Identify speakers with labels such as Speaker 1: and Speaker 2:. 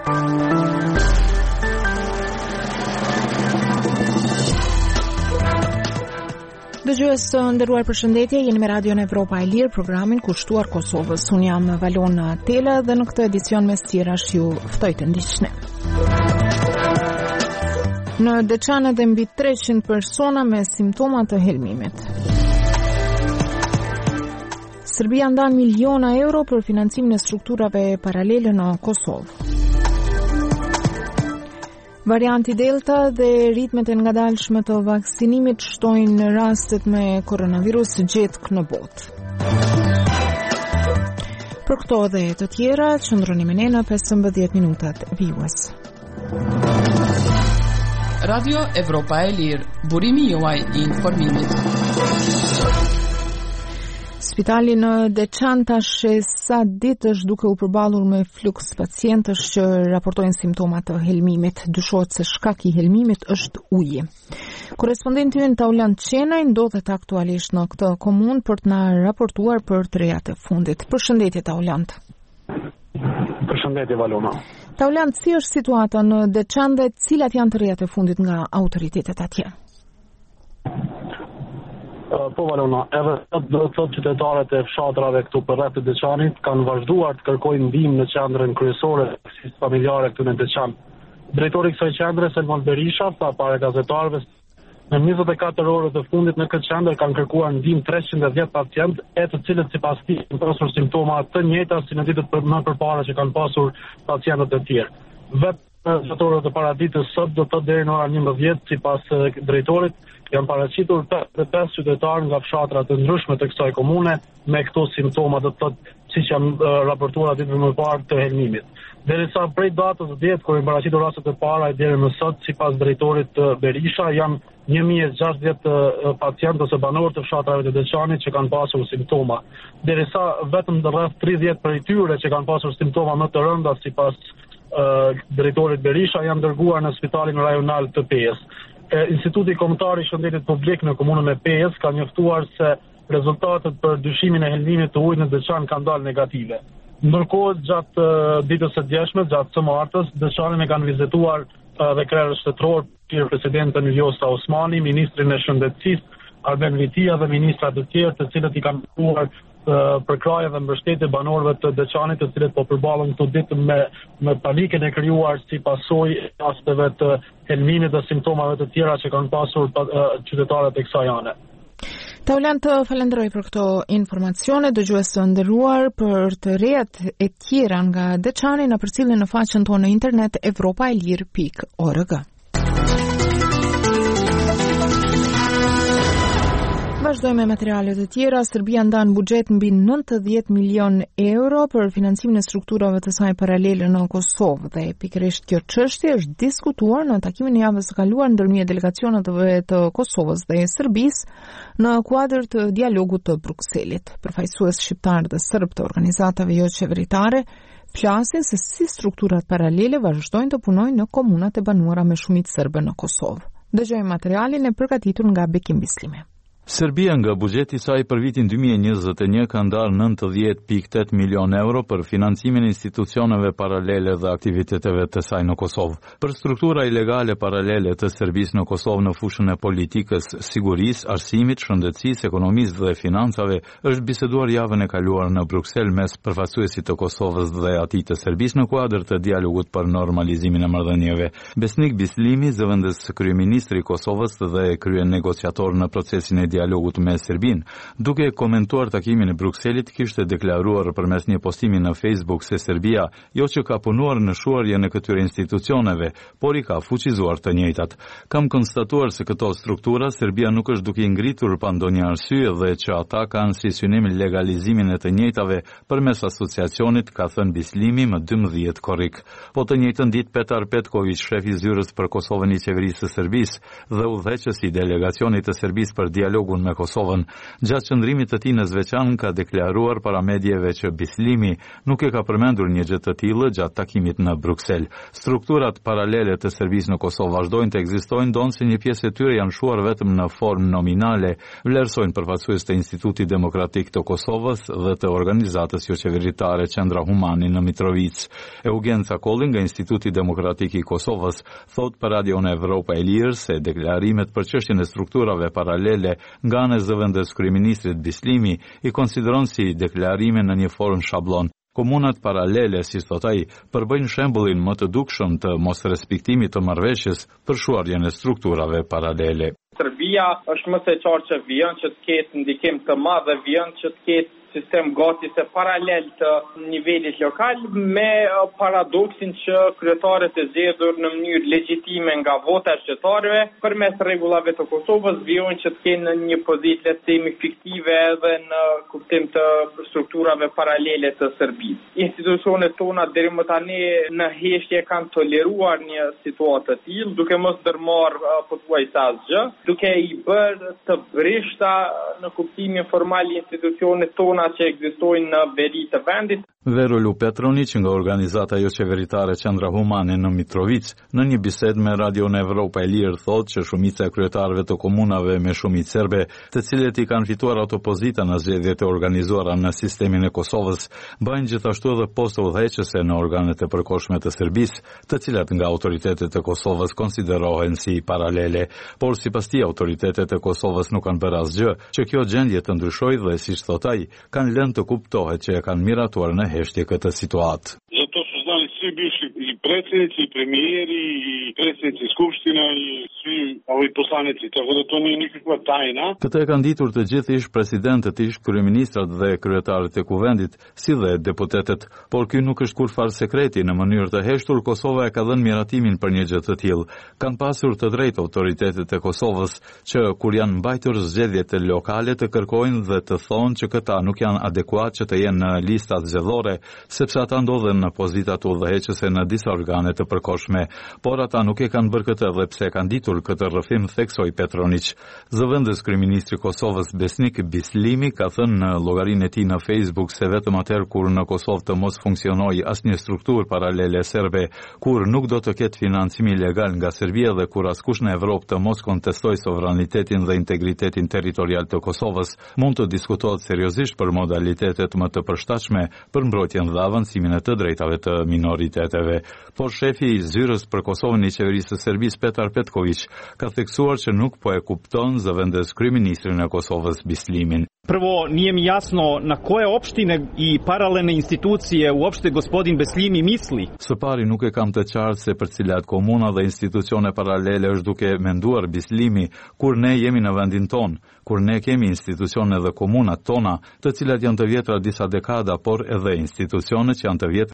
Speaker 1: Dëgjues të nderuar, përshëndetje, jeni me Radion Evropa e Lirë, programin kushtuar Kosovës. Unë jam Valona Tela dhe në këtë edicion mes tjerash ju ftoj të ndiqni. Në Deçanet dhe mbi 300 persona me simptoma të helmimit. Serbia ndan miliona euro për financimin e strukturave paralele në Kosovë. Varianti Delta dhe ritmet e ngadalshme të vaksinimit shtojnë rastet me koronavirus gjetk në botë. Për këto dhe të tjera, qëndroni me ne në 15 minutat vijues.
Speaker 2: Radio Evropa e Lirë, burimi juaj I informimit.
Speaker 1: Spitali në Deçan tash sa ditë është duke u përballur me fluks pacientësh që raportojnë simptoma të helmimit. Dyshohet se shkaki I helmimit është uji. Korrespondenti ynë Taulant Qenaj ndodhet aktualisht në këtë komunë për të na raportuar për të rejat e fundit. Përshëndetje Taulant.
Speaker 3: Përshëndetje Valona.
Speaker 1: Taulant, si është situata në Deçan dhe cilat janë të rejat e fundit nga autoritetet atje?
Speaker 3: Po Valona, edhe do të thotë qytetarët e fshatrave këtu për rreth të Deçanit kanë vazhduar të kërkojnë ndihmë në qendrën kryesore familjare këtu në Deçan. Drejtori I kësaj qendre, Selman Berisha, tha para gazetarëve në 24 orë të fundit në këtë qendër kanë kërkuar ndihmë 310 pacientë, të cilët sipas tij kanë pasur simptoma të njëjta si në ditët më përpara që kanë pasur pacientët e tjerë. Vetë në orët e paraditës sot do të thotë deri në orën 11 sipas drejtorit janë paraqitur 5 qytetarë nga fshatra të ndryshme të kësaj komune me këto simptoma, do të thotë siç janë raportuar ditën më parë të helmimit. Derisa prej datës 10 kur i paraqitur rastet e para deri më sot sipas drejtorit Berisha janë 1060 pacientë ose banorë të fshatrave të Deçanit që kanë pasur simptoma. Derisa vetëm rreth 30 prej tyre që kanë pasur simptoma më të rënda sipas drejtorit Berisha janë dërguar në spitalin rajonal të Pejës. Instituti Kombëtar I Shëndetit Publik në komunën e Pejës ka njoftuar se rezultatet për dyshimin e helmimit të ujit në Deçan kanë dalë negative. Ndërkohë, gjatë ditës së djeshme, gjatë së martës, Deçanin e kanë vizituar dhe krerë shtetëror presidenten Vjosa Osmani, ministrin e shëndetësisë Arben Vitia dhe ministra të tjerë, të cilët I kanë dhuar për kraje dhe mbështetje banorëve të Deçanit, të cilët po përballen këto ditë me panikën e krijuar si pasojë e rasteve të helmimit dhe simptomave të tjera që kanë pasur qytetarët e kësaj ane.
Speaker 1: Taulant, të falenderoj për këto informacione. Dëgjues të nderuar, për të rejat e tjera nga Deçani na përcjellni në faqen tonë në internet evropaelir.org. Vazhdojmë me materialet e tjera. Serbia ndan buxhet mbi 90 milion euro për financimin e strukturave të saj paralele në Kosovë dhe pikërisht kjo çështje është diskutuar në takimin e javës së kaluar ndërmjet delegacioneve të Kosovës dhe Serbisë në kuadër të dialogut të Brukselit. Përfaqësues shqiptar dhe serb të organizatave jo qeveritare flasin se si strukturat paralele vazhdojnë të punojnë në komunat e banuara me shumicë serbe në Kosovë. Dëgjojmë materialin e përgatitur nga Bekim Bislimi.
Speaker 4: Serbia nga buxheti I saj për vitin 2021 ka ndarë 90.8 milion euro për financimin e institucioneve paralele dhe aktiviteteve të saj në Kosovë. Për struktura ilegale paralele të Serbisë në Kosovë në fushën e politikës, sigurisë, arsimit, shëndetësisë, ekonomisë dhe financave është biseduar javën e kaluar në Bruksel mes përfaqësuesit të Kosovës dhe atij të Serbisë në kuadër të dialogut për normalizimin e marrëdhënieve. Besnik Bislimi, zëvendës kryeministri I Kosovës dhe krye negociator në procesin e dialogut me Serbin, duke komentuar takimin e Brukselit, kishte deklaruar përmes një postimi në Facebook se Serbia jo që ka punuar në shuarje në këtyre institucioneve, por I ka fuqizuar të njëjtat. Kam konstatuar se këto struktura Serbia nuk është duke ngritur pa ndonjë arsye dhe që ata kanë si synim legalizimin e të njëjtave përmes asociacionit, ka thënë Bislimi më 12 korrik. Po të njëjtën ditë Petar Petković, shefi zyrës për Kosovën I qeverisë së Serbisë dhe udhëheqësi I delegacionit të Serbisë për dialogun dialogun me Kosovën. Gjatë qëndrimit të tij në Zveçan ka deklaruar para mediave që Bislimi nuk e ka përmendur një gjë të tillë gjatë takimit në Bruksel. Strukturat paralele të Serbisë në Kosovë vazhdojnë të ekzistojnë donë se një pjesë e tyre janë shuar vetëm në formë nominale, vlerësojnë përfaqësues të Institutit Demokratik të Kosovës dhe të organizatës jo qeveritare Qendra Humani në Mitrovic. Eugen Cakolli nga Instituti Demokratik i Kosovës thot për Radio Evropa e Lirë se deklarimet për çështjen e strukturave paralele nga ana e zëvendës kryeministrit Bislimi i konsideron si deklarime në një formë shablon. Komunat paralele, si thot ai, përbëjnë shembullin më të dukshëm të mosrespektimit të marrëveshjes për shuarjen e strukturave paralele.
Speaker 5: Serbia është më së qartë që vjen që të ketë ndikim të madh dhe vjen që të ketë sistem gati se paralel të nivelit lokal me paradoksin që kryetarët e zgjedhur në mënyrë legjitime nga vota e qytetarëve përmes rregullave të Kosovës vijojnë që të kenë një pozitë le të themi fiktive edhe në kuptim të strukturave paralele të Serbisë. Institucionet tona deri më tani në heshtje kanë toleruar një situatë të tillë duke mos ndërmarrë pothuajse asgjë, duke i bërë të brishta në kuptimin formal i institucionet tona që ekzistojnë në veri të vendit.
Speaker 4: Verulu Petronic nga organizata jo qeveritare Qendra Humane në Mitrovic, në një bisedë me Radio Evropa e Lirë thotë që shumica e kryetarëve të komunave me shumicë serbe, të cilët i kanë fituar autopozita në zgjedhjet e organizuara në sistemin e Kosovës, bëjnë gjithashtu edhe poste udhëheqëse në organet e përkohshme të Serbisë, të cilat nga autoritetet e Kosovës konsiderohen si paralele, por sipas tij autoritetet e Kosovës nuk kanë bërë asgjë që kjo gjendje të ndryshojë dhe siç thotë ai, kanë lënë të kuptohet që e kanë miratuar në heshtje këtë situatë.
Speaker 6: Zato su znali svi bivši i predsjednici, i premijeri, i predsjednici skupština, i svi ovi poslanici, tako da to nije nikakva tajna.
Speaker 4: Këtë e kanë ditur të gjithë ish presidentët, ish kryeministrat dhe kryetarët e kuvendit, si dhe deputetët, por ky nuk është kurfar sekreti. Në mënyrë të heshtur, Kosova e ka dhënë miratimin për një gjë të tillë. Kanë pasur të drejtë autoritetet e Kosovës që kur janë mbajtur zgjedhjet lokale të kërkojnë dhe të thonë që këta nuk janë adekuat që të jenë në listat zgjedhore, sepse ata ndodhen në pozitat udhëheqëse në disa organe të përkohshme, por ata nuk e kanë bërë këtë dhe pse kanë ditur këtë rrëfim, theksoi Petronic. Zëvendës kryeministri i Kosovës Besnik Bislimi ka thënë në llogarinë e tij në Facebook se vetëm atëherë kur në Kosovë të mos funksionojë asnjë strukturë paralele serbe, kur nuk do të ketë financim ilegal nga Serbia dhe kur askush në Evropë të mos kontestojë sovranitetin dhe integritetin territorial të Kosovës, mund të diskutohet seriozisht për modalitetet më të përshtatshme për mbrojtjen dhe avancimin e të drejtave të minoriteteve. Por shefi i zyrës për Kosovën i qeverisë së Serbisë Petar Petković ka theksuar që nuk po e kupton zëvendës kryeministrin e Kosovës Bislimin.
Speaker 7: Prvo, nije mi jasno na koje opštine i paralelne institucije uopšte gospodin Beslimi misli.
Speaker 4: Së pari nuk e kam të qartë se për cilat komuna dhe institucione paralele është duke menduar Bislimi kur ne jemi në vendin ton, kur ne kemi institucione dhe komunat tona, të cilat janë të vjetra disa dekada, por edhe institucione që janë të vjetra